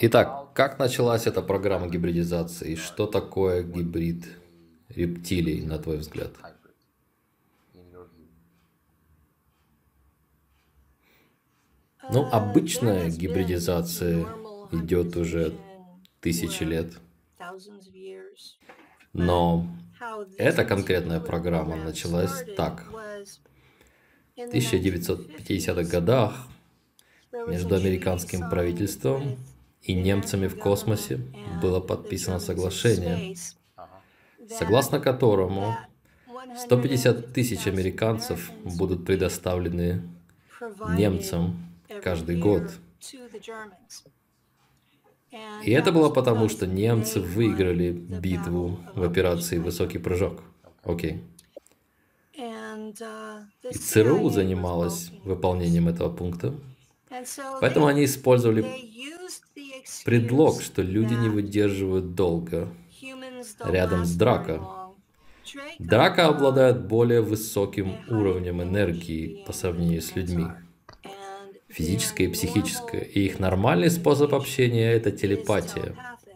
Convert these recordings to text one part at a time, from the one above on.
Итак, как началась эта программа гибридизации? Что такое гибрид рептилий, на твой взгляд? Ну, обычная гибридизация идет уже тысячи лет, но эта конкретная программа началась так. В 1950-х годах между американским правительством и немцами в космосе было подписано соглашение, согласно которому 150 тысяч американцев будут предоставлены немцам каждый год. И это было потому, что немцы выиграли битву в операции «Высокий прыжок». Окей. И ЦРУ занималась выполнением этого пункта. Поэтому они использовали предлог, что люди не выдерживают долго рядом с Драко. Драко обладает более высоким уровнем энергии по сравнению с людьми. Физическое и психическое. И их нормальный способ общения – это телепатия.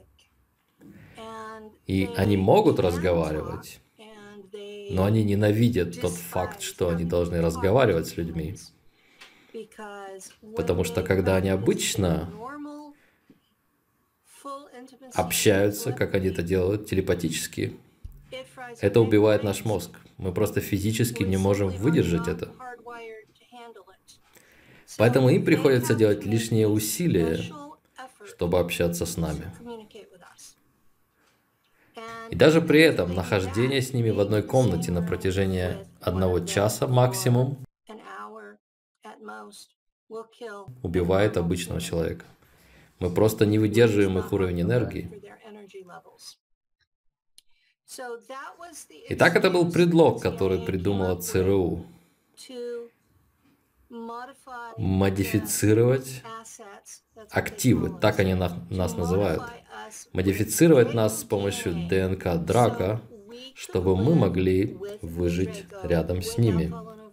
И они могут разговаривать, но они ненавидят тот факт, что они должны разговаривать с людьми. Потому что когда они обычно общаются, как они это делают, телепатически, это убивает наш мозг. Мы просто физически не можем выдержать это. Поэтому им приходится делать лишние усилия, чтобы общаться с нами. И даже при этом нахождение с ними в одной комнате на протяжении 1 часа максимум убивает обычного человека. Мы просто не выдерживаем их уровень энергии. Итак, это был предлог, который придумала ЦРУ. Модифицировать активы, так они нас называют. Модифицировать нас с помощью ДНК Драко, чтобы мы могли выжить рядом с ними.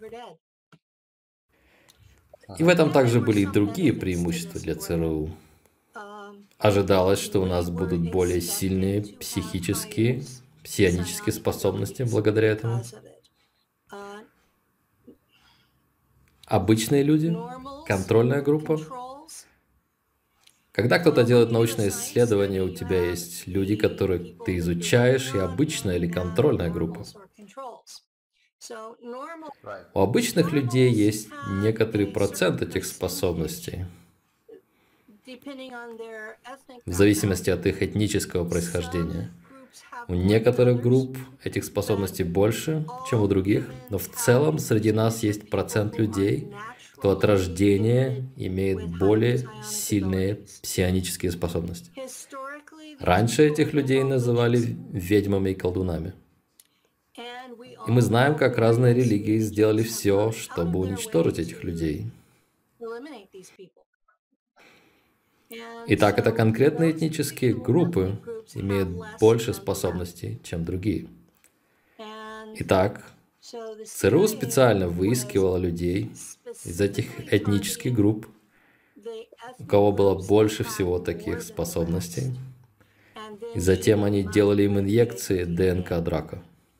И в этом также были и другие преимущества для ЦРУ. Ожидалось, что у нас будут более сильные психические, псионические способности благодаря этому. Обычные люди, контрольная группа. Когда кто-то делает научное исследование, у тебя есть люди, которых ты изучаешь, и обычная или контрольная группа. У обычных людей есть некоторый процент этих способностей, в зависимости от их этнического происхождения. У некоторых групп этих способностей больше, чем у других, но в целом среди нас есть процент людей, кто от рождения имеет более сильные псионические способности. Раньше этих людей называли ведьмами и колдунами. И мы знаем, как разные религии сделали все, чтобы уничтожить этих людей. Итак, это конкретные этнические группы имеют больше способностей, чем другие. Итак, ЦРУ специально выискивало людей из этих этнических групп, у кого было больше всего таких способностей, и затем они делали им инъекции ДНК Драко.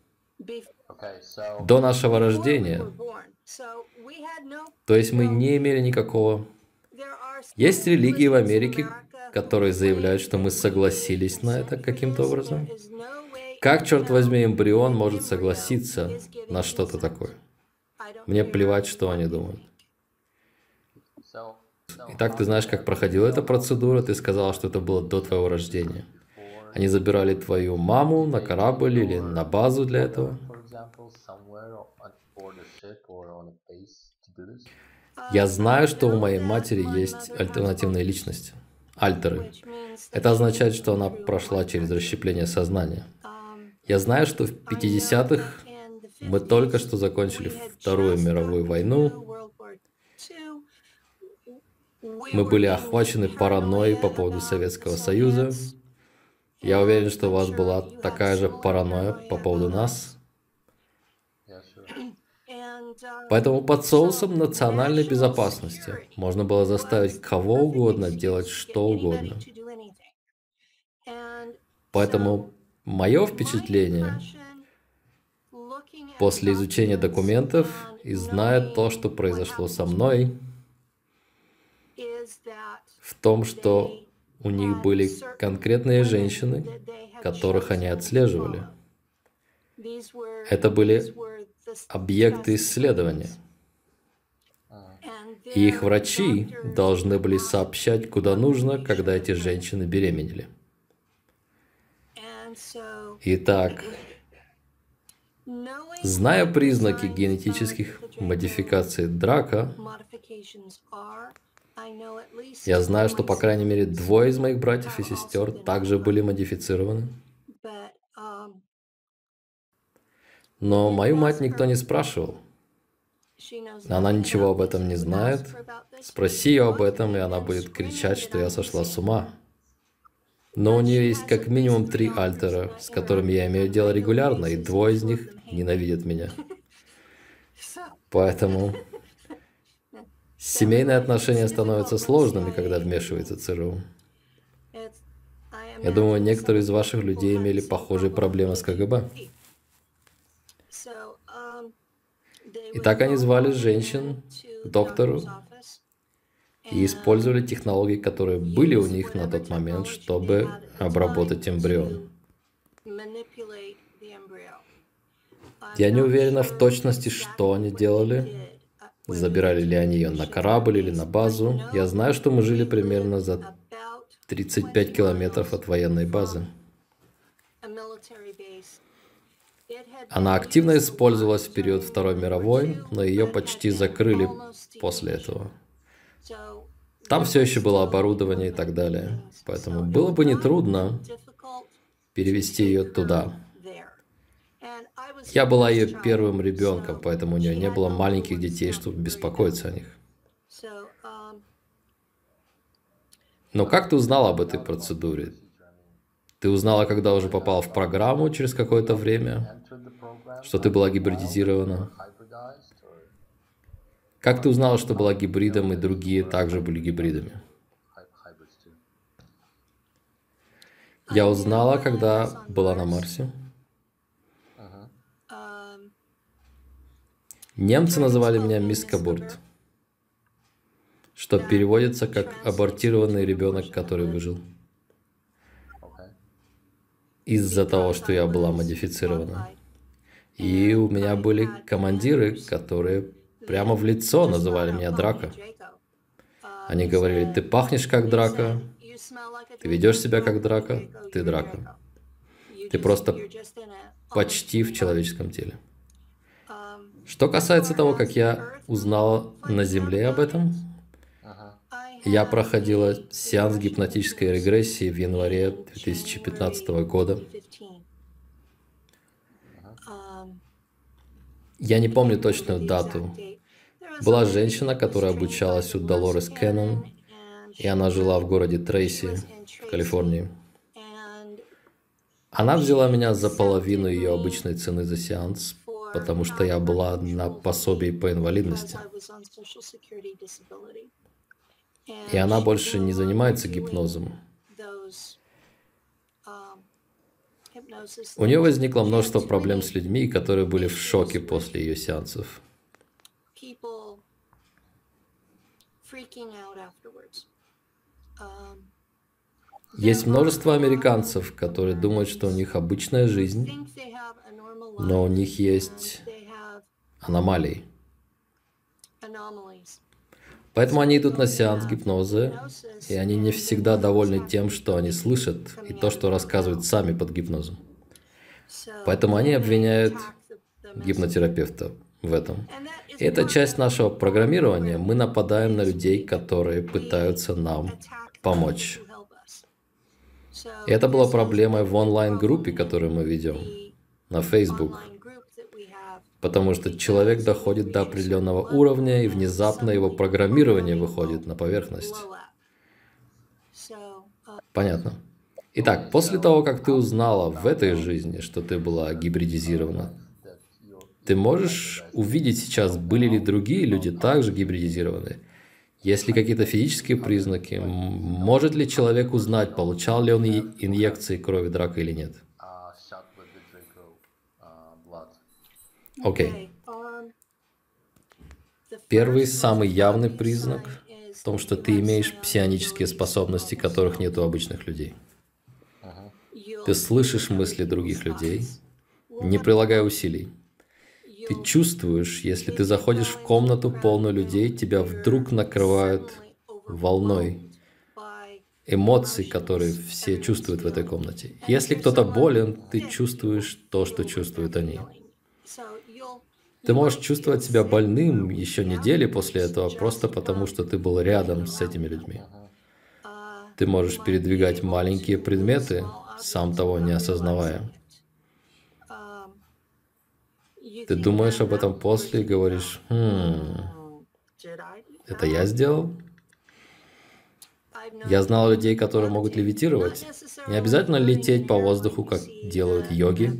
До нашего рождения. То есть мы не имели никакого... Есть религии в Америке, которые заявляют, что мы согласились на это каким-то образом. Как, черт возьми, эмбрион может согласиться на что-то такое? Мне плевать, что они думают. Итак, ты знаешь, как проходила эта процедура? Ты сказала, что это было до твоего рождения. Они забирали твою маму на корабль или на базу для этого. Я знаю, что у моей матери есть альтернативная личность. Альтеры. Это означает, что она прошла через расщепление сознания. Я знаю, что в 50-х мы только что закончили Вторую мировую войну. Мы были охвачены паранойей по поводу Советского Союза. Я уверен, что у вас была такая же паранойя по поводу нас. Поэтому под соусом национальной безопасности можно было заставить кого угодно делать что угодно. Поэтому мое впечатление после изучения документов и зная то, что произошло со мной, в том, что у них были конкретные женщины, которых они отслеживали. Это были объекты исследования. И их врачи должны были сообщать, куда нужно, когда эти женщины беременели. Итак, зная признаки генетических модификаций Драко, я знаю, что, по крайней мере, 2 из моих братьев и сестер также были модифицированы. Но мою мать никто не спрашивал. Она ничего об этом не знает. Спроси ее об этом, и она будет кричать, что я сошла с ума. Но у нее есть как минимум 3 альтера, с которыми я имею дело регулярно, и 2 из них ненавидят меня. Поэтому семейные отношения становятся сложными, когда вмешивается ЦРУ. Я думаю, некоторые из ваших людей имели похожие проблемы с КГБ. И так они звали женщин к доктору и использовали технологии, которые были у них на тот момент, чтобы обработать эмбрион. Я не уверена в точности, что они делали. Забирали ли они ее на корабль или на базу. Я знаю, что мы жили примерно за 35 километров от военной базы. Она активно использовалась в период Второй мировой, но ее почти закрыли после этого. Там все еще было оборудование и так далее. Поэтому было бы нетрудно перевести ее туда. Я была ее первым ребенком, поэтому у нее не было маленьких детей, чтобы беспокоиться о них. Но как ты узнала об этой процедуре? Ты узнала, когда уже попала в программу через какое-то время, что ты была гибридизирована? Как ты узнала, что была гибридом, и другие также были гибридами? Я узнала, когда была на Марсе. Немцы называли меня мисс Кабурт, что переводится как «абортированный ребенок, который выжил». Из-за того, что я была модифицирована. И у меня были командиры, которые прямо в лицо называли меня Драко. Они говорили: ты пахнешь как Драко, ты ведешь себя как Драко, ты Драко. Ты просто почти в человеческом теле. Что касается того, как я узнала на Земле об этом, я проходила сеанс гипнотической регрессии в январе 2015 года. Я не помню точную дату. Была женщина, которая обучалась у Долорес Кеннон, и она жила в городе Трейси, в Калифорнии. Она взяла меня за половину ее обычной цены за сеанс, потому что я была на пособии по инвалидности. И она больше не занимается гипнозом. У нее возникло множество проблем с людьми, которые были в шоке после ее сеансов. Есть множество американцев, которые думают, что у них обычная жизнь, но у них есть аномалии. Поэтому они идут на сеанс гипноза, и они не всегда довольны тем, что они слышат, и то, что рассказывают сами под гипнозом. Поэтому они обвиняют гипнотерапевта в этом. И это часть нашего программирования. Мы нападаем на людей, которые пытаются нам помочь. И это была проблемой в онлайн-группе, которую мы ведем на Facebook. Потому что человек доходит до определенного уровня, и внезапно его программирование выходит на поверхность. Понятно. Итак, после того, как ты узнала в этой жизни, что ты была гибридизирована, ты можешь увидеть сейчас, были ли другие люди также гибридизированы? Есть ли какие-то физические признаки? Может ли человек узнать, получал ли он инъекции крови Драка или нет? Окей. Первый, самый явный признак в том, что ты имеешь псионические способности, которых нет у обычных людей. Ты слышишь мысли других людей, не прилагая усилий. Ты чувствуешь, если ты заходишь в комнату, полную людей, тебя вдруг накрывают волной эмоций, которые все чувствуют в этой комнате. Если кто-то болен, ты чувствуешь то, что чувствуют они. Ты можешь чувствовать себя больным еще недели после этого, просто потому что ты был рядом с этими людьми. Ты можешь передвигать маленькие предметы, сам того не осознавая. Ты думаешь об этом после и говоришь, это я сделал? Я знал людей, которые могут левитировать. Не обязательно лететь по воздуху, как делают йоги.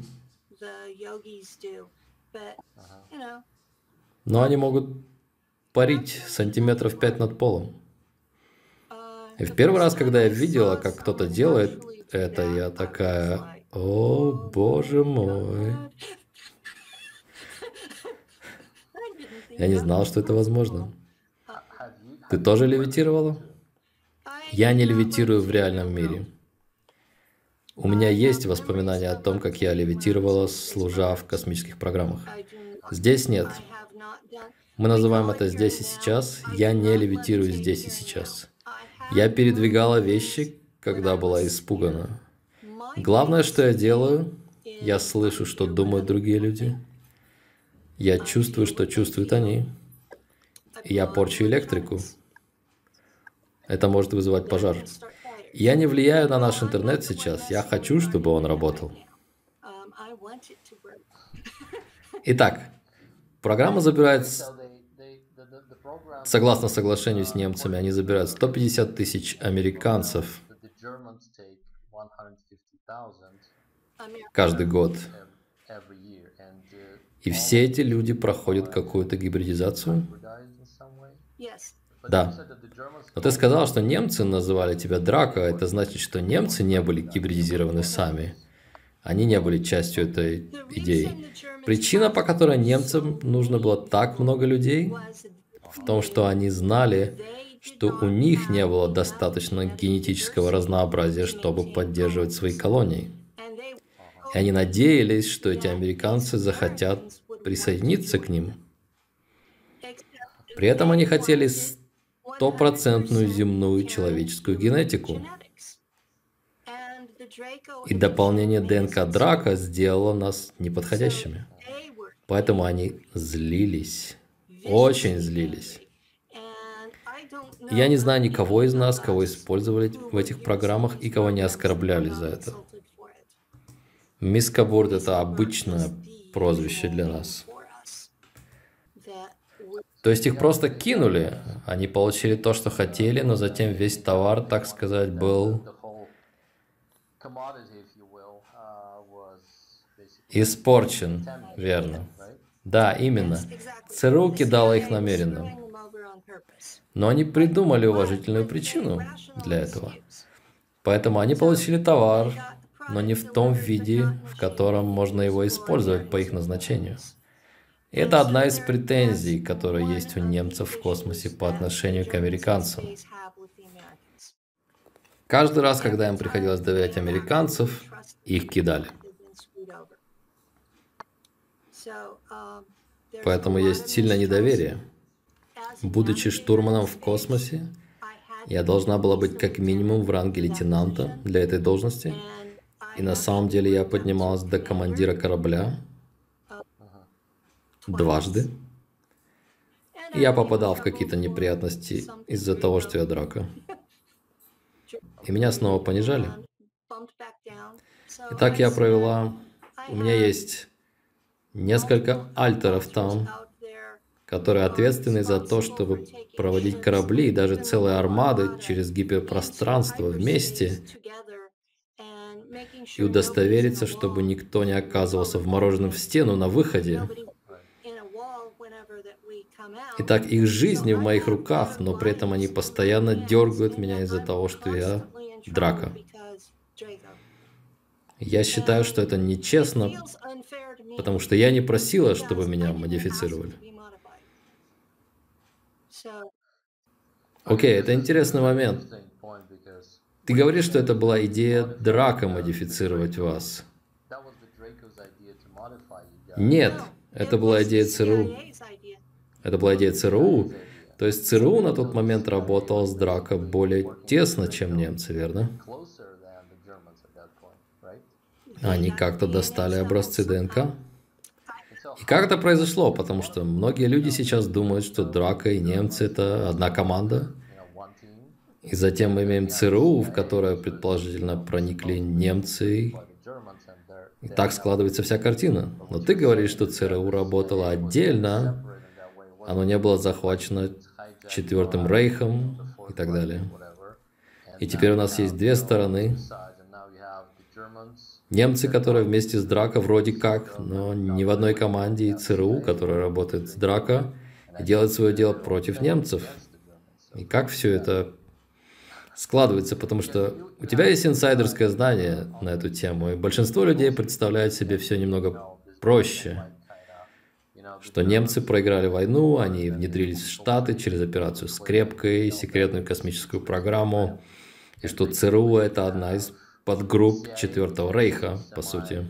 Но они могут парить сантиметров 5 над полом. И в первый раз, когда я видела, как кто-то делает это, я такая, о, боже мой. Я не знал, что это возможно. Ты тоже левитировала? Я не левитирую в реальном мире. У меня есть воспоминания о том, как я левитировала, служа в космических программах. Здесь нет. Мы называем это «здесь и сейчас». Я не левитирую здесь и сейчас. Я передвигала вещи, когда была испугана. Главное, что я делаю, я слышу, что думают другие люди. Я чувствую, что чувствуют они. И я порчу электрику. Это может вызывать пожар. Я не влияю на наш интернет сейчас. Я хочу, чтобы он работал. Итак, программа забирает, согласно соглашению с немцами, они забирают 150 тысяч американцев каждый год. И все эти люди проходят какую-то гибридизацию? Да. Но ты сказал, что немцы называли тебя Драко. Это значит, что немцы не были гибридизированы сами. Они не были частью этой идеи. Причина, по которой немцам нужно было так много людей, в том, что они знали, что у них не было достаточно генетического разнообразия, чтобы поддерживать свои колонии. И они надеялись, что эти американцы захотят присоединиться к ним. При этом они хотели стопроцентную земную человеческую генетику. И дополнение ДНК Драка сделало нас неподходящими. Поэтому они злились. Очень злились. Я не знаю никого из нас, кого использовали в этих программах и кого не оскорбляли за это. Мисс Кабурд — это обычное прозвище для нас. То есть их просто кинули, они получили то, что хотели, но затем весь товар, так сказать, был испорчен, верно. Да, именно. ЦРУ кидала их намеренно. Но они придумали уважительную причину для этого. Поэтому они получили товар, но не в том виде, в котором можно его использовать по их назначению. И это одна из претензий, которые есть у немцев в космосе по отношению к американцам. Каждый раз, когда им приходилось доверять американцев, их кидали. Поэтому есть сильное недоверие. Будучи штурманом в космосе, я должна была быть как минимум в ранге лейтенанта для этой должности. И на самом деле я поднималась до командира корабля дважды. И я попадал в какие-то неприятности из-за того, что я Драко. И меня снова понижали. И так я провела... У меня есть несколько альтеров там, которые ответственны за то, чтобы проводить корабли и даже целые армады через гиперпространство вместе и удостовериться, чтобы никто не оказывался вмороженным в стену на выходе Итак, их жизни в моих руках, но при этом они постоянно дергают меня из-за того, что я Драко. Я считаю, что это нечестно, потому что я не просила, чтобы меня модифицировали. Окей, это интересный момент. Ты говоришь, что это была идея Драко модифицировать вас. Нет, это была идея ЦРУ. Это была идея ЦРУ. То есть ЦРУ на тот момент работал с Драко более тесно, чем немцы, верно? Они как-то достали образцы ДНК. И как это произошло? Потому что многие люди сейчас думают, что Драко и немцы — это одна команда. И затем мы имеем ЦРУ, в которое предположительно проникли немцы. И так складывается вся картина. Но ты говоришь, что ЦРУ работало отдельно, оно не было захвачено Четвертым Рейхом и так далее. И теперь у нас есть две стороны. Немцы, которые вместе с Драко вроде как, но не в одной команде, и ЦРУ, которая работает с Драко и делает свое дело против немцев. И как все это складывается, потому что у тебя есть инсайдерское знание на эту тему, и большинство людей представляет себе все немного проще. Что немцы проиграли войну, они внедрились в Штаты через операцию «Скрепкой», секретную космическую программу, и что ЦРУ — это одна из подгрупп Четвертого Рейха, по сути.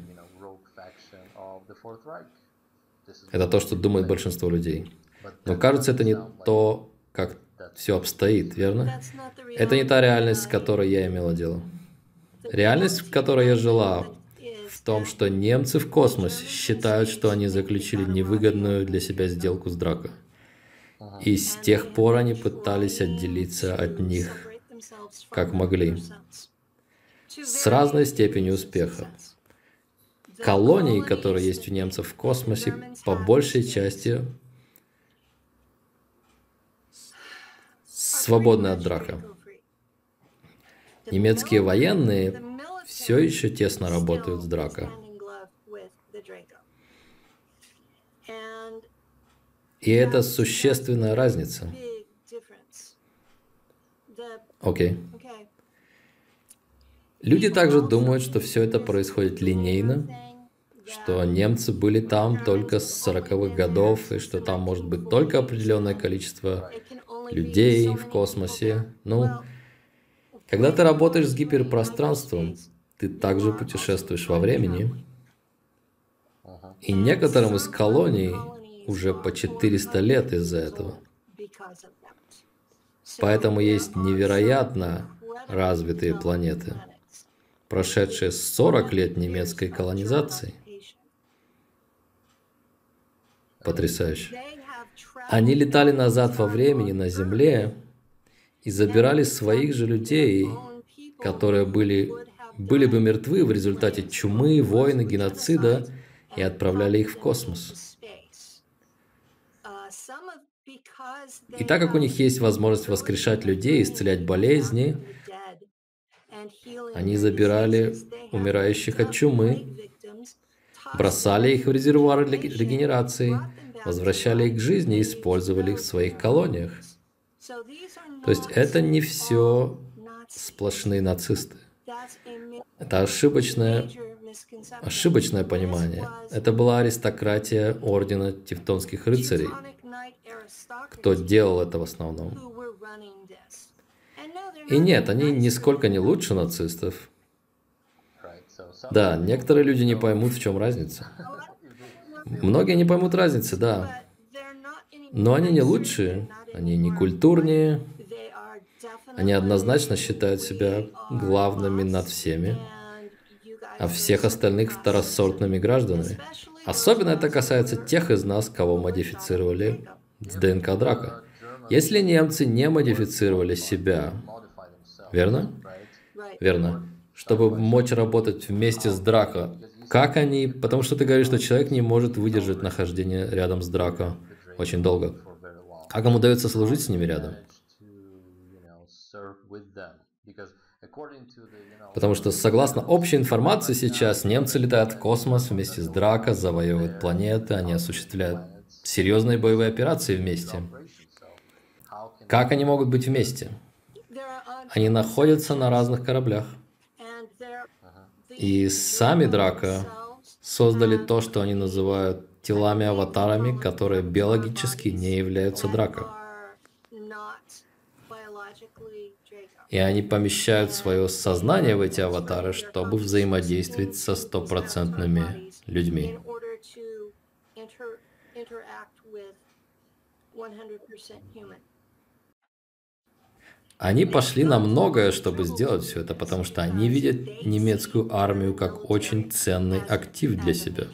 Это то, что думает большинство людей. Но кажется, это не то, как все обстоит, верно? Это не та реальность, с которой я имела дело. Реальность, в которой я жила, в том, что немцы в космосе считают, что они заключили невыгодную для себя сделку с Драко. И с тех пор они пытались отделиться от них, как могли. С разной степенью успеха. Колонии, которые есть у немцев в космосе, по большей части свободны от Драко. Немецкие военные все еще тесно работают с Драко. И это существенная разница. Окей. Люди также думают, что все это происходит линейно, что немцы были там только с 40-х годов, и что там может быть только определенное количество людей в космосе. Ну, когда ты работаешь с гиперпространством, ты также путешествуешь во времени. И некоторым из колоний уже по 400 лет из-за этого. Поэтому есть невероятно развитые планеты, прошедшие 40 лет немецкой колонизации. Потрясающе. Они летали назад во времени на Земле и забирали своих же людей, которые были бы мертвы в результате чумы, войны, геноцида, и отправляли их в космос. И так как у них есть возможность воскрешать людей, исцелять болезни, они забирали умирающих от чумы, бросали их в резервуары для регенерации, возвращали их к жизни и использовали их в своих колониях. То есть это не все сплошные нацисты. Это ошибочное понимание. Это была аристократия ордена Тевтонских рыцарей, кто делал это в основном. И нет, они нисколько не лучше нацистов. Да, некоторые люди не поймут, в чем разница. Многие не поймут разницы, да. Но они не лучше, они не культурнее. Они однозначно считают себя главными над всеми, а всех остальных второсортными гражданами. Особенно это касается тех из нас, кого модифицировали с ДНК Драко. Если немцы не модифицировали себя, верно? Верно. Чтобы мочь работать вместе с Драко, как они... Потому что ты говоришь, что человек не может выдержать нахождение рядом с Драко очень долго. Как им удается служить с ними рядом? Потому что, согласно общей информации сейчас, немцы летают в космос вместе с Драко, завоевывают планеты, они осуществляют серьезные боевые операции вместе. Как они могут быть вместе? Они находятся на разных кораблях. И сами Драко создали то, что они называют телами-аватарами, которые биологически не являются Драко. И они помещают свое сознание в эти аватары, чтобы взаимодействовать со стопроцентными людьми. Они пошли на многое, чтобы сделать все это, потому что они видят немецкую армию как очень ценный актив для себя.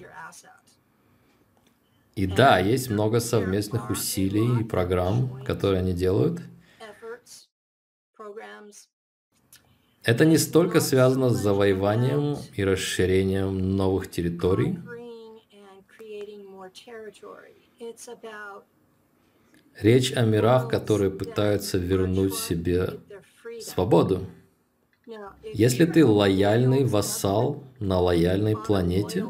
И да, есть много совместных усилий и программ, которые они делают. Это не столько связано с завоеванием и расширением новых территорий. Речь о мирах, которые пытаются вернуть себе свободу. Если ты лояльный вассал на лояльной планете,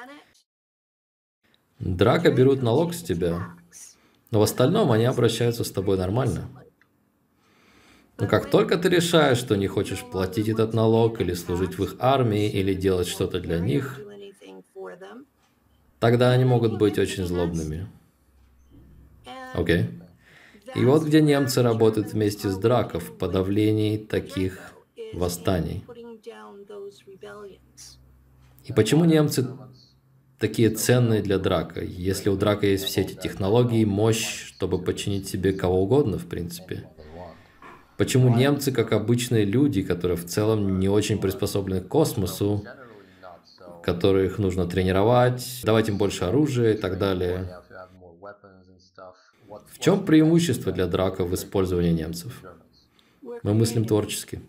Драко берут налог с тебя, но в остальном они обращаются с тобой нормально. Но как только ты решаешь, что не хочешь платить этот налог, или служить в их армии, или делать что-то для них, тогда они могут быть очень злобными. Окей? И вот где немцы работают вместе с Драко в подавлении таких восстаний. И почему немцы такие ценные для Драко, если у Драко есть все эти технологии, мощь, чтобы подчинить себе кого угодно, в принципе? Почему немцы, как обычные люди, которые в целом не очень приспособлены к космосу, которых нужно тренировать, давать им больше оружия и так далее? В чем преимущество для Драко в использовании немцев? Мы мыслим творчески.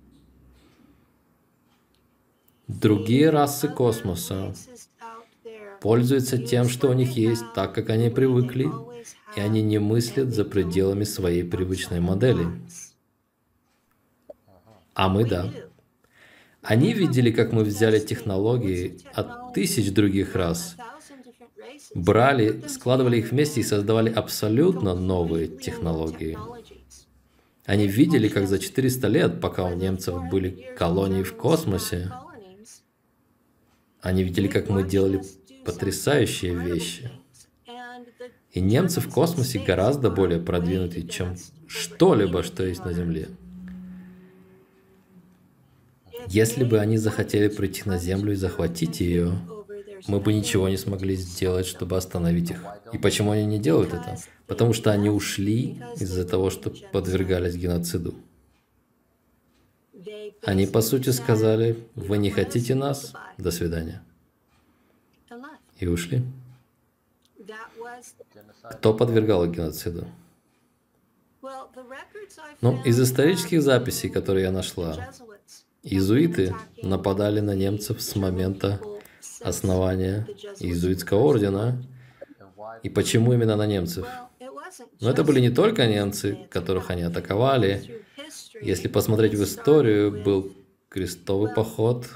Другие расы космоса пользуются тем, что у них есть, так как они привыкли, и они не мыслят за пределами своей привычной модели. А мы да. Они видели, как мы взяли технологии от тысяч других рас, брали, складывали их вместе и создавали абсолютно новые технологии. Они видели, как за 400 лет, пока у немцев были колонии в космосе, они видели, как мы делали потрясающие вещи. И немцы в космосе гораздо более продвинуты, чем что-либо, что есть на Земле. Если бы они захотели прийти на Землю и захватить ее, мы бы ничего не смогли сделать, чтобы остановить их. И почему они не делают это? Потому что они ушли из-за того, что подвергались геноциду. Они, по сути, сказали: «Вы не хотите нас? До свидания». И ушли. Кто подвергал их геноциду? Ну, из исторических записей, которые я нашла, иезуиты нападали на немцев с момента основания иезуитского ордена. И почему именно на немцев? Но это были не только немцы, которых они атаковали. Если посмотреть в историю, был крестовый поход,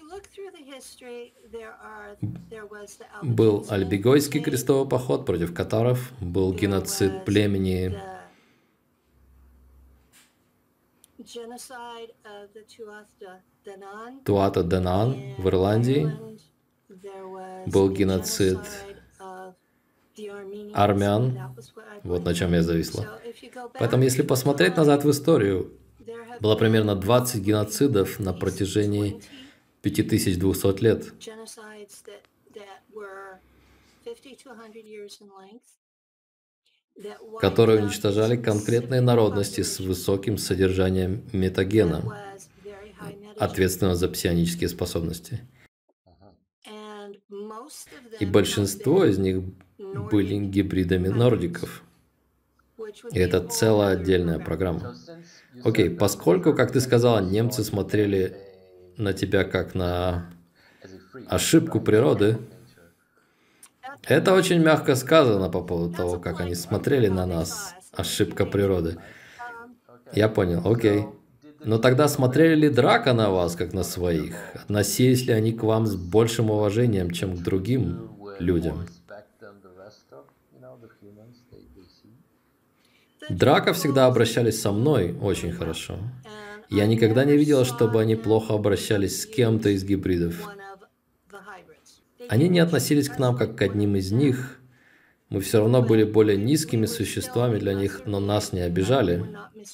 был Альбегойский крестовый поход против катаров, был геноцид племени Туата-Данан в Ирландии, был геноцид армян, вот на чем я зависла. Поэтому, если посмотреть назад в историю, было примерно 20 геноцидов на протяжении 5200 лет, которые уничтожали конкретные народности с высоким содержанием метагена, ответственного за псионические способности. И большинство из них были гибридами нордиков. И это целая отдельная программа. Окей, поскольку, как ты сказала, немцы смотрели на тебя как на ошибку природы, это очень мягко сказано по поводу того, как они смотрели на нас. Ошибка природы. Я понял, окей. Но тогда смотрели ли Драко на вас, как на своих? Относились ли они к вам с большим уважением, чем к другим людям? Драка всегда обращались со мной очень хорошо. Я никогда не видел, чтобы они плохо обращались с кем-то из гибридов. Они не относились к нам как к одним из них. Мы все равно были более низкими существами для них, но нас не обижали.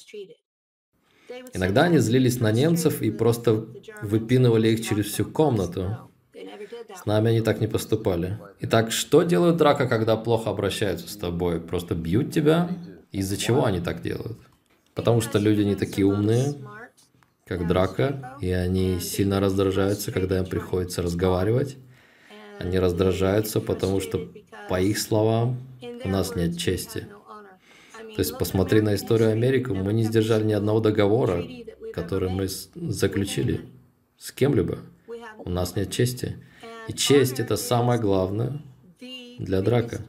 Иногда они злились на немцев и просто выпинывали их через всю комнату. С нами они так не поступали. Итак, что делают драка, когда плохо обращаются с тобой? Просто бьют тебя? Из-за чего они так делают? Потому что люди не такие умные, как драка, и они сильно раздражаются, когда им приходится разговаривать. Они раздражаются, потому что, по их словам, у нас нет чести. То есть посмотри на историю Америки, мы не сдержали ни одного договора, который мы заключили с кем-либо. У нас нет чести. И честь — это самое главное для драка.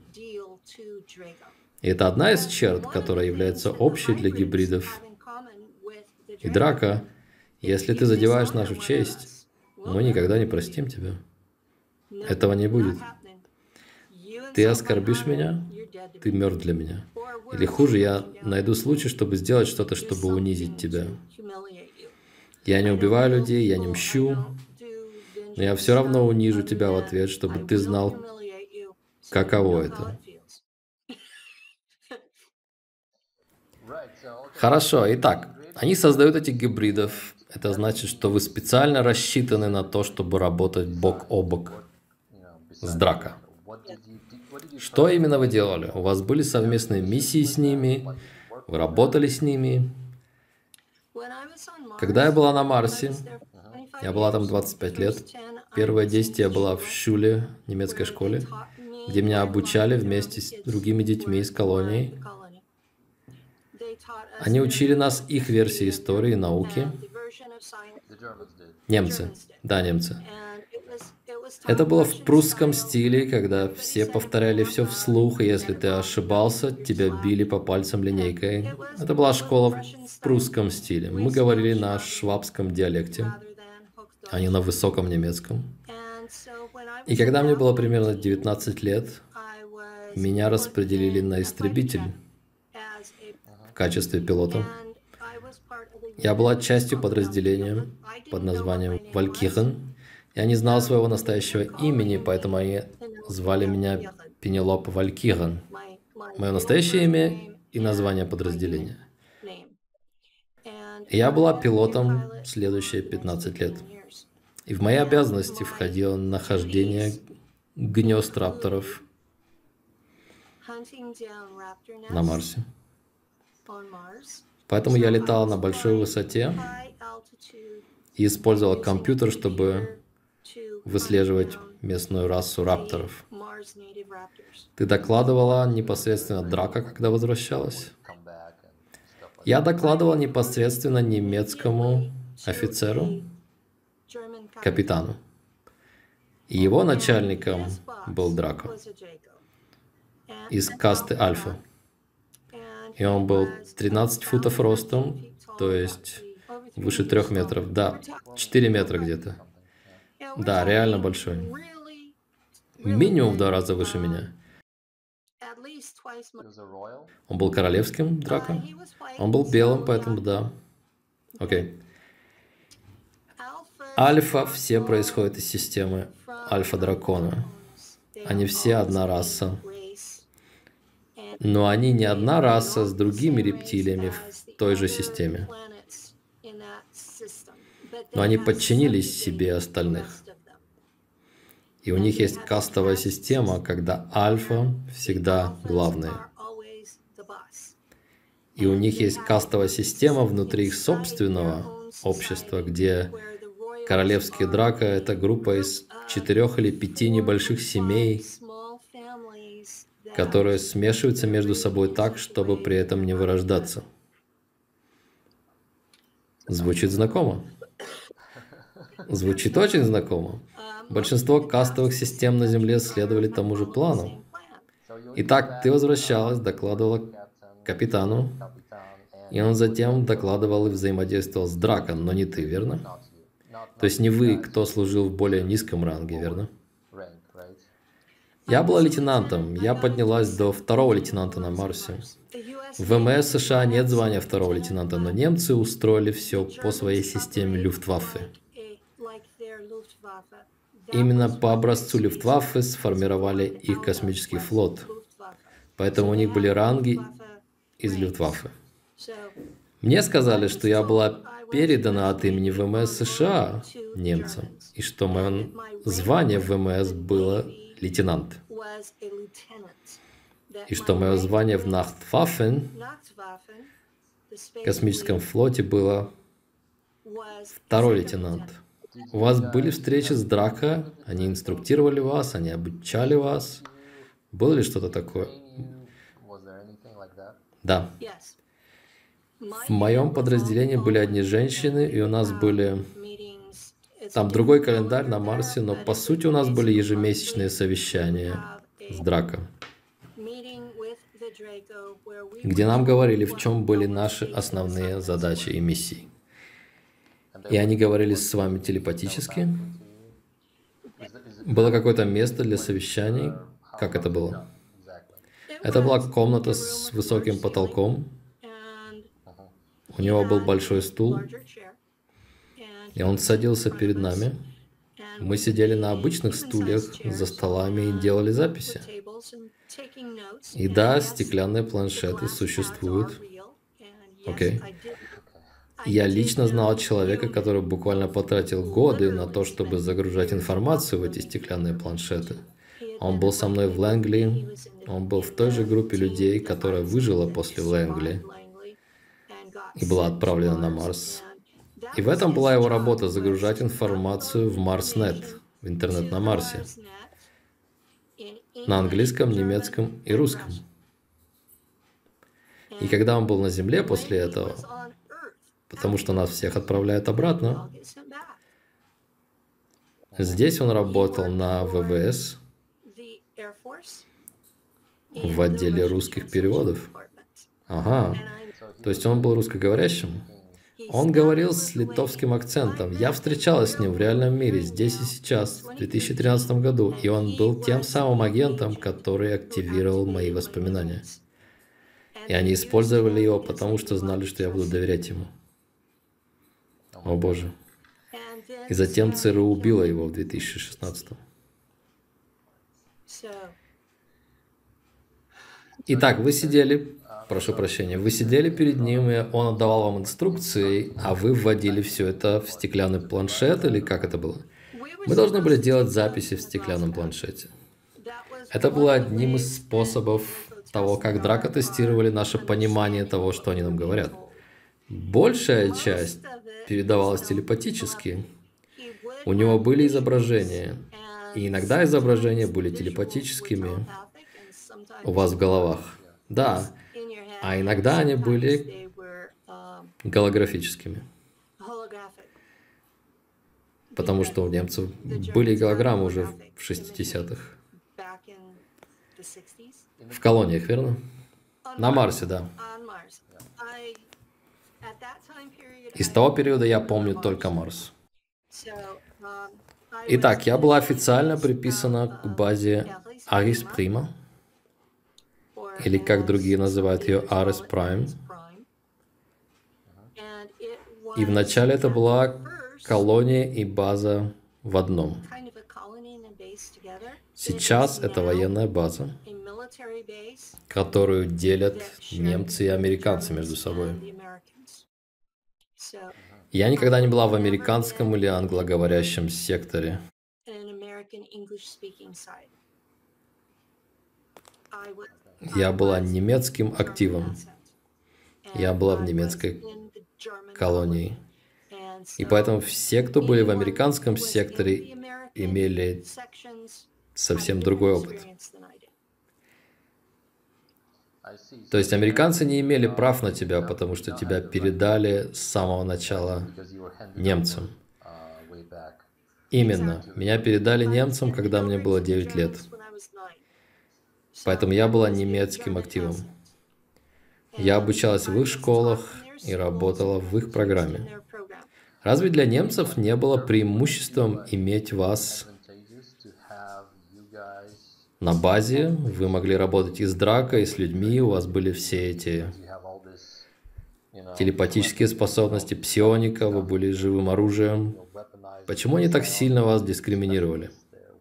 И это одна из черт, которая является общей для гибридов. И драка, если ты задеваешь нашу честь, мы никогда не простим тебя. Этого не будет. Ты оскорбишь меня, ты мертв для меня. Или хуже, я найду случай, чтобы сделать что-то, чтобы унизить тебя. Я не убиваю людей, я не мщу, но я все равно унижу тебя в ответ, чтобы ты знал, каково это. Хорошо, итак, они создают этих гибридов. Это значит, что вы специально рассчитаны на то, чтобы работать бок о бок с драка. Что именно вы делали? У вас были совместные миссии с ними? Вы работали с ними? Когда я была на Марсе, я была там 25 лет. Первые 10 я была в Шуле, немецкой школе, где меня обучали вместе с другими детьми из колонии. Они учили нас их версии истории и науки. Немцы. Да, немцы. Это было в прусском стиле, когда все повторяли все вслух, и если ты ошибался, тебя били по пальцам линейкой. Это была школа в прусском стиле. Мы говорили на швабском диалекте, а не на высоком немецком. И когда мне было примерно 19 лет, меня распределили на истребитель в качестве пилота. Я была частью подразделения под названием «Валькирен». Я не знал своего настоящего имени, поэтому они звали меня Пенелоп Валькирен. Мое настоящее имя и название подразделения. Я была пилотом следующие 15 лет. И в мои обязанности входило нахождение гнезд рапторов на Марсе. Поэтому я летала на большой высоте и использовала компьютер, чтобы выслеживать местную расу рапторов. Ты докладывала непосредственно драка, когда возвращалась? Я докладывал непосредственно немецкому офицеру, капитану. И его начальником был Драко из касты Альфа. И он был 13 футов ростом, то есть выше 3 метров. Да, 4 метра где-то. Да, реально большой. Минимум в 2 раза выше меня. Он был королевским, Драко. Он был белым, поэтому да. Окей. Альфа все происходят из системы Альфа-дракона. Они все одна раса. Но они не одна раса с другими рептилиями в той же системе. Но они подчинились себе остальных. И у них есть кастовая система, когда альфа всегда главные. И у них есть кастовая система внутри их собственного общества, где королевские драка — это группа из 4 или 5 небольших семей, которые смешиваются между собой так, чтобы при этом не вырождаться. Звучит знакомо? Звучит очень знакомо. Большинство кастовых систем на Земле следовали тому же плану. Итак, ты возвращалась, докладывала капитану, и он затем докладывал и взаимодействовал с Драко, но не ты, верно? То есть не вы, кто служил в более низком ранге, верно? Я была лейтенантом. Я поднялась до второго лейтенанта на Марсе. В ВМС США нет звания второго лейтенанта, но немцы устроили все по своей системе Люфтваффе. Именно по образцу Люфтваффе сформировали их космический флот. Поэтому у них были ранги из Люфтваффе. Мне сказали, что я была передана от имени ВМС США немцам, и что мое звание в ВМС было лейтенант. И что мое звание в Нахтваффен, космическом флоте, было второй лейтенант. У вас были встречи с Драко? Они инструктировали вас, они обучали вас? Было ли что-то такое? Да. В моем подразделении были одни женщины, и у нас были... Там другой календарь на Марсе, но по сути у нас были ежемесячные совещания с Драко, где нам говорили, в чем были наши основные задачи и миссии. И они говорили с вами телепатически. Было какое-то место для совещаний. Как это было? Это была комната с высоким потолком. У него был большой стул. И он садился перед нами. Мы сидели на обычных стульях за столами и делали записи. И да, стеклянные планшеты существуют. Окей. Я лично знал человека, который буквально потратил годы на то, чтобы загружать информацию в эти стеклянные планшеты. Он был со мной в Лэнгли. Он был в той же группе людей, которая выжила после Лэнгли и была отправлена на Марс. И в этом была его работа — загружать информацию в Марснет, в интернет на Марсе, на английском, немецком и русском. И когда он был на Земле после этого, потому что нас всех отправляют обратно, здесь он работал на ВВС, в отделе русских переводов. Ага, то есть он был русскоговорящим. Он говорил с литовским акцентом. Я встречалась с ним в реальном мире, здесь и сейчас, в 2013 году, и он был тем самым агентом, который активировал мои воспоминания. И они использовали его, потому что знали, что я буду доверять ему. О боже. И затем ЦРУ убило его в 2016. Итак, вы сидели, прошу прощения, вы сидели перед ним, и он отдавал вам инструкции, а вы вводили все это в стеклянный планшет, или как это было? Мы должны были делать записи в стеклянном планшете. Это было одним из способов того, как Драко тестировали наше понимание того, что они нам говорят. Большая часть передавалась телепатически. У него были изображения, и иногда изображения были телепатическими у вас в головах. Да, а иногда они были голографическими. Потому что у немцев были голограммы уже в 60-х. В колониях, верно? На Марсе, да. И с того периода я помню только Марс. Итак, я была официально приписана к базе Арис Прима, или как другие называют ее Арис Прайм. И вначале это была колония и база в одном. Сейчас это военная база, которую делят немцы и американцы между собой. Я никогда не была в американском или англоговорящем секторе. Я была немецким активом. Я была в немецкой колонии. И поэтому все, кто были в американском секторе, имели совсем другой опыт. То есть американцы не имели прав на тебя, потому что тебя передали с самого начала немцам. Именно. Меня передали немцам, когда мне было 9 лет. Поэтому я была немецким активом. Я обучалась в их школах и работала в их программе. Разве для немцев не было преимуществом иметь вас На базе вы могли работать и с дракой, и с людьми, у вас были все эти телепатические способности, псионика, вы были живым оружием. Почему они так сильно вас дискриминировали?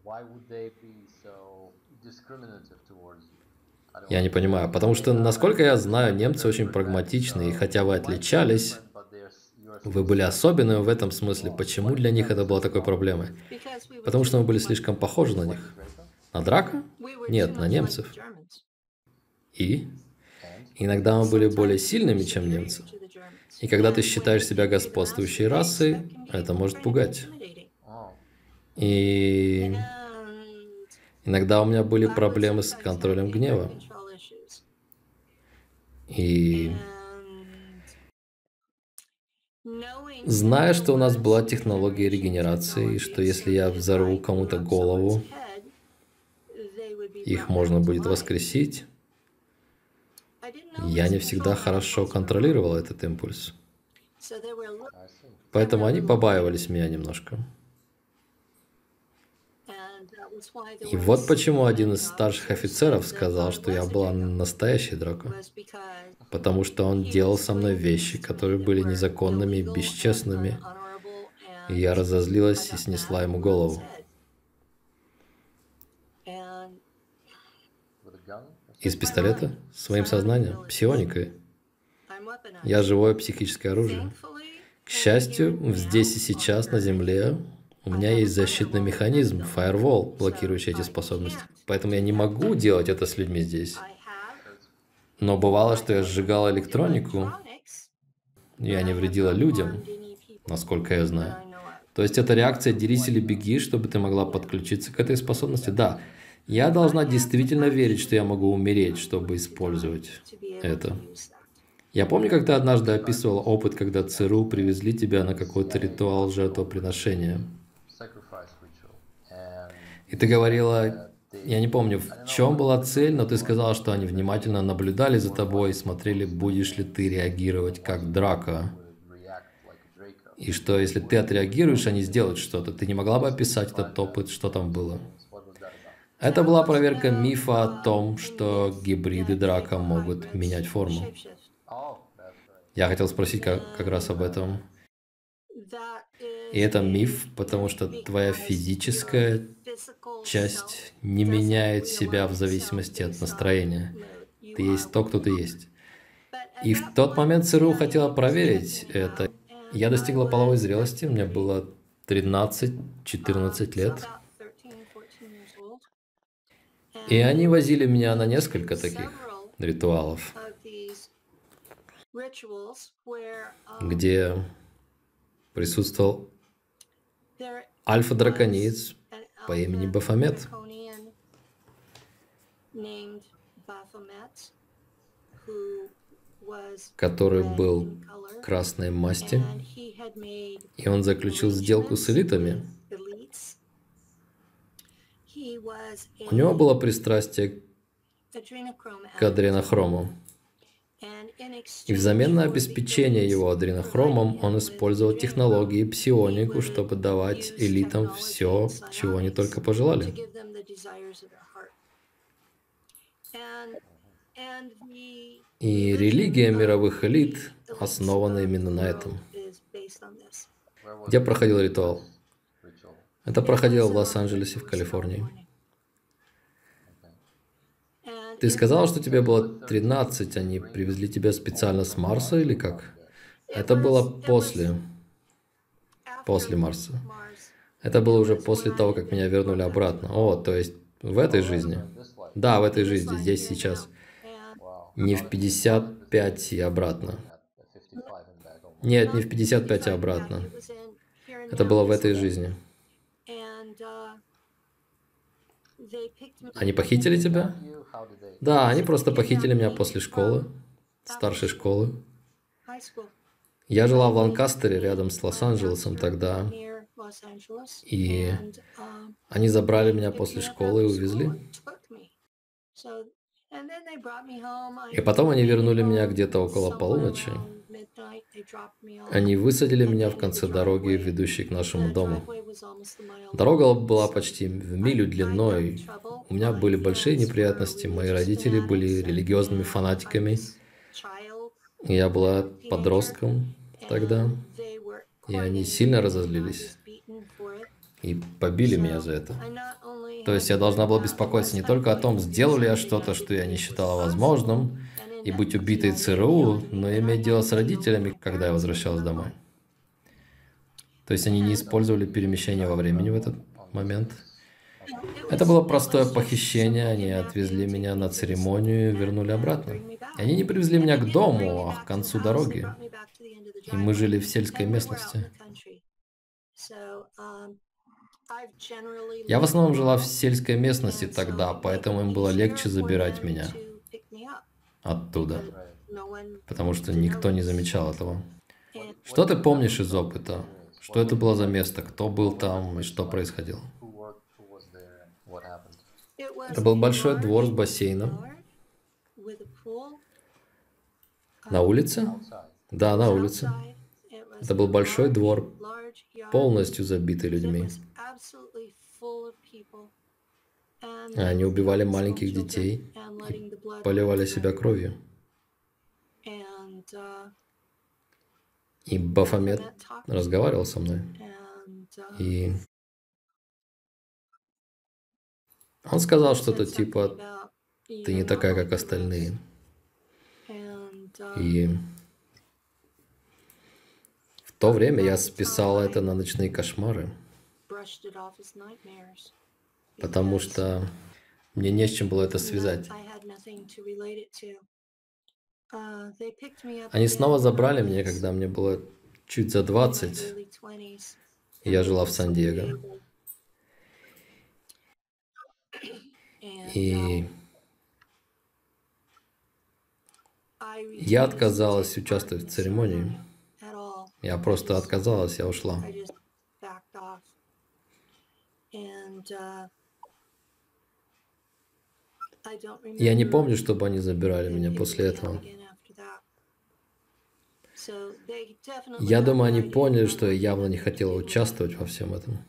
Я не понимаю, потому что, насколько я знаю, немцы очень прагматичны, и хотя вы отличались, вы были особенными в этом смысле. Почему для них это было такой проблемой? Потому что мы были слишком похожи на них. На драка? Нет, на немцев. И иногда мы были более сильными, чем немцы. И когда ты считаешь себя господствующей расой, это может пугать. И иногда у меня были проблемы с контролем гнева. И зная, что у нас была технология регенерации, и что если я взорву кому-то голову, их можно будет воскресить, я не всегда хорошо контролировал этот импульс. Поэтому они побаивались меня немножко. И вот почему один из старших офицеров сказал, что я была настоящей Драко. Потому что он делал со мной вещи, которые были незаконными и бесчестными. И я разозлилась и снесла ему голову. Из пистолета? Своим сознанием? Псионикой? Я живое психическое оружие. К счастью, здесь и сейчас, на Земле, у меня есть защитный механизм, firewall, блокирующий эти способности. Поэтому я не могу делать это с людьми здесь. Но бывало, что я сжигала электронику, и я не вредила людям, насколько я знаю. То есть это реакция «дерись или беги», чтобы ты могла подключиться к этой способности? Да. Я должна действительно верить, что я могу умереть, чтобы использовать это. Я помню, как ты однажды описывал опыт, когда ЦРУ привезли тебя на какой-то ритуал жертвоприношения. И ты говорила, я не помню, в чем была цель, но ты сказала, что они внимательно наблюдали за тобой и смотрели, будешь ли ты реагировать как Драко. И что если ты отреагируешь, они сделают что-то. Ты не могла бы описать этот опыт, что там было? Это была проверка мифа о том, что гибриды Драко могут менять форму. Я хотел спросить как раз об этом. И это миф, потому что твоя физическая часть не меняет себя в зависимости от настроения. Ты есть то, кто ты есть. И в тот момент ЦРУ хотела проверить это. Я достигла половой зрелости, мне было 13-14 лет. И они возили меня на несколько таких ритуалов, где присутствовал альфа-дракониец по имени Бафомет, который был красной масти, и он заключил сделку с элитами. У него было пристрастие к адренохрому. И взамен на обеспечение его адренохромом он использовал технологии псионику, чтобы давать элитам все, чего они только пожелали. И религия мировых элит основана именно на этом. Где проходил ритуал? Это проходило в Лос-Анджелесе, в Калифорнии. Ты сказал, что тебе было 13, они привезли тебя специально с Марса или как? Это было после Марса. Это было уже после того, как меня вернули обратно. О, то есть в этой жизни? Да, в этой жизни, здесь, сейчас. Не в 55 и обратно. Нет, не в 55 и обратно. Это было в этой жизни. Они похитили тебя? Да, они просто похитили меня после школы, старшей школы. Я жила в Ланкастере, рядом с Лос-Анджелесом тогда. И они забрали меня после школы и увезли. И потом они вернули меня где-то около полуночи. Они высадили меня в конце дороги, ведущей к нашему дому. Дорога была почти в милю длиной. У меня были большие неприятности. Мои родители были религиозными фанатиками. Я была подростком тогда, и они сильно разозлились и побили меня за это. То есть я должна была беспокоиться не только о том, сделал ли я что-то, что я не считала возможным, и быть убитой ЦРУ, но и иметь дело с родителями, когда я возвращалась домой. То есть они не использовали перемещение во времени в этот момент. Это было простое похищение, они отвезли меня на церемонию и вернули обратно. Они не привезли меня к дому, а к концу дороги. И мы жили в сельской местности. Я в основном жила в сельской местности тогда, поэтому им было легче забирать меня оттуда, потому что никто не замечал этого. Что ты помнишь из опыта? Что это было за место? Кто был там и что происходило? Это был большой двор с бассейном. На улице? Да, на улице. Это был большой двор, полностью забитый людьми. Они убивали маленьких детей и поливали себя кровью. И Бафомет разговаривал со мной. И он сказал что-то типа: «Ты не такая, как остальные». И в то время я списал это на ночные кошмары, потому что мне не с чем было это связать. Они снова забрали меня, когда мне было чуть за 20, и я жила в Сан-Диего. И я отказалась участвовать в церемонии. Я просто отказалась, я ушла. Я не помню, чтобы они забирали меня после этого. Я думаю, они поняли, что я явно не хотела участвовать во всем этом.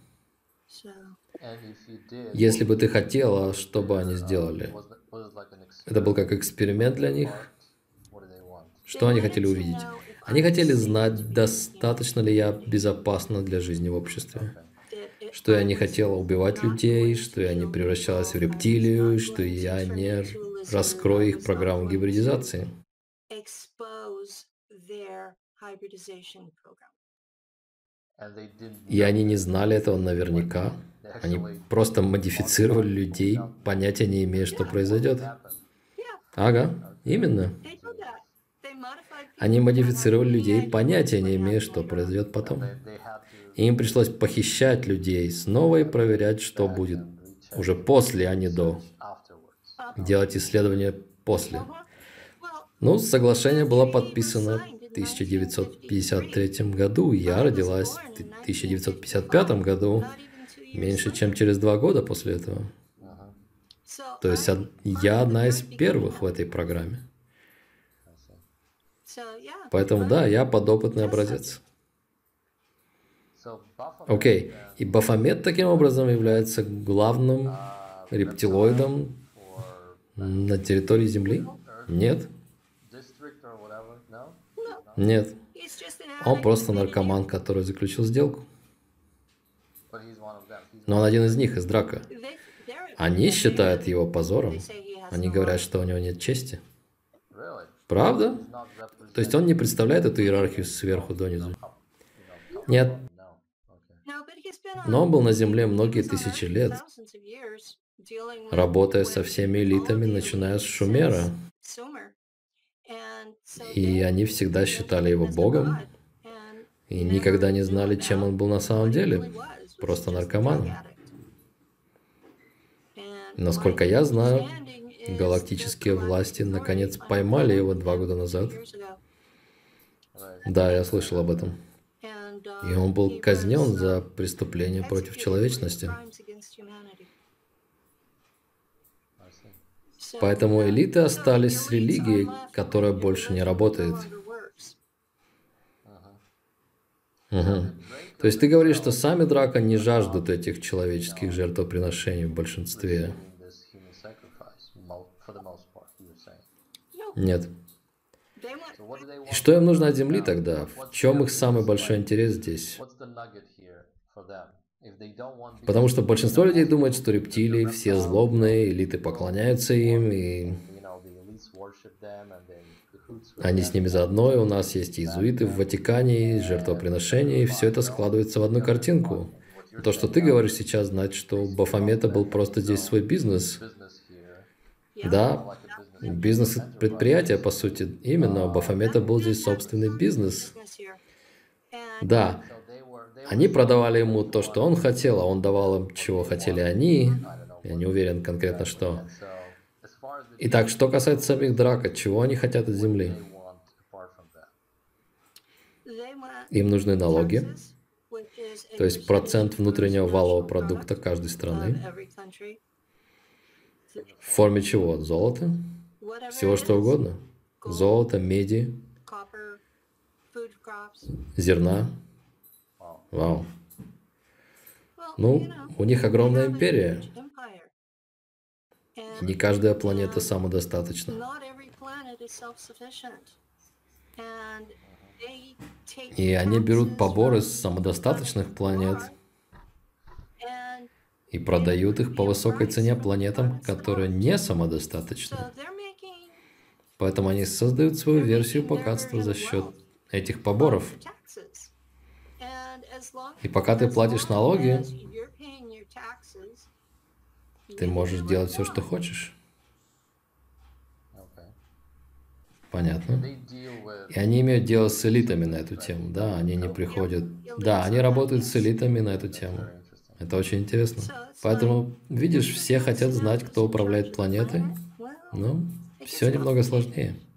Если бы ты хотела, что бы они сделали? Это был как эксперимент для них? Что они хотели увидеть? Они хотели знать, достаточно ли я безопасна для жизни в обществе. Что я не хотела убивать людей, что я не превращалась в рептилию, что я не раскрою их программу гибридизации. И они не знали этого наверняка. Они просто модифицировали людей, понятия не имея, что произойдет. Ага, именно. Они модифицировали людей, понятия не имея, что произойдет потом. И им пришлось похищать людей снова и проверять, что будет уже после, а не до. Делать исследования после. Ну, соглашение было подписано в 1953 году. Я родилась в 1955 году, меньше чем через 2 года после этого. То есть я одна из первых в этой программе. Поэтому да, я подопытный образец. Окей, и Бафомет таким образом является главным рептилоидом на территории Земли? Нет. Нет. Он просто наркоман, который заключил сделку. Но он один из них, из Драка. Они считают его позором. Они говорят, что у него нет чести. Правда? То есть он не представляет эту иерархию сверху донизу? Нет. Но он был на Земле многие тысячи лет, работая со всеми элитами, начиная с Шумера. И они всегда считали его богом, и никогда не знали, чем он был на самом деле. Просто наркоманом. Насколько я знаю, галактические власти наконец поймали его 2 года назад. Да, я слышал об этом. И он был казнен за преступление против человечности. Поэтому элиты остались с религией, которая больше не работает. Мгм. То есть ты говоришь, что сами драка не жаждут этих человеческих жертвоприношений в большинстве? Нет. И что им нужно от Земли тогда? В чем их самый большой интерес здесь? Потому что большинство людей думает, что рептилии все злобные, элиты поклоняются им, и они с ними заодно, и у нас есть иезуиты в Ватикане, и жертвоприношения, и все это складывается в одну картинку. То, что ты говоришь сейчас, значит, что у Бафомета был просто здесь свой бизнес. Да, бизнес-предприятие, по сути, именно у Бафомета был здесь собственный бизнес. Да, они продавали ему то, что он хотел, а он давал им, чего хотели они. Я не уверен конкретно, что. Итак, что касается самих драк, от чего они хотят от земли? Им нужны налоги, то есть процент внутреннего валового продукта каждой страны. В форме чего? Золота? Всего что угодно. Золото, меди, зерна. Вау. Ну, у них огромная империя. И не каждая планета самодостаточна. И они берут поборы с самодостаточных планет и продают их по высокой цене планетам, которые не самодостаточны. Поэтому они создают свою версию богатства за счет этих поборов. И пока ты платишь налоги, ты можешь делать все, что хочешь. Понятно. И они имеют дело с элитами на эту тему. Да, они не приходят. Да, они работают с элитами на эту тему. Это очень интересно. Поэтому, видишь, все хотят знать, кто управляет планетой. Ну, все немного сложнее.